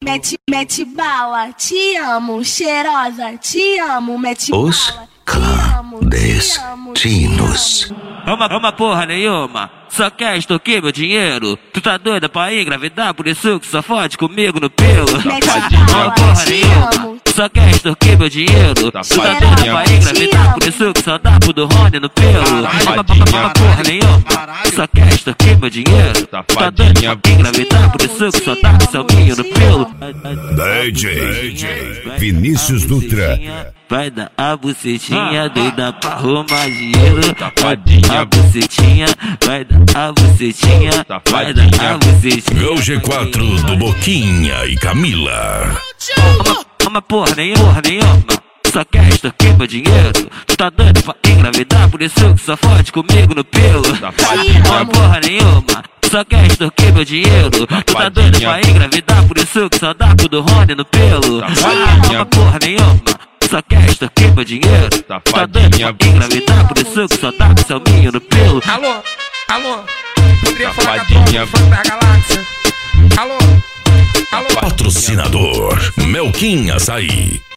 Mete bala, te amo, cheirosa, te amo, mete Os bala. clandestinos. Uma porra nenhuma, só quer extorquir meu dinheiro. Tu tá doida pra engravidar, por isso que só fode comigo no pelo. Uma porra nenhuma, só quer extorquir meu dinheiro. Tu tá doida pra engravidar, por isso que só dá pro do Rony no pelo. Uma porra nenhuma, só quer extorquir meu dinheiro. Tu tá doida pra engravidar, por isso que só dá pro seu minho no pelo. DJ Vinícius Dutra. Vai dar a bucetinha, doida pra arrumar dinheiro. A bucetinha, vai dar a bucetinha, vai dar a bucetinha. É o G4 do Boquinha e Camila. Uma porra nenhuma, só quer extorquir meu dinheiro. Tu tá doido pra engravidar, por isso que só fode comigo no pelo. Uma porra nenhuma, só quer extorquir meu dinheiro. Tu tá doido pra engravidar, por isso que só dá pro do Rony no pelo. Uma porra nenhuma, só quer extorquir meu dinheiro. Tu tá doido pra engravidar, por isso que só dá pro seu minho no pelo. Alô, poderia falar com a tropa do funk da galáxia? Alô. Patrocinador Melquim Açaí.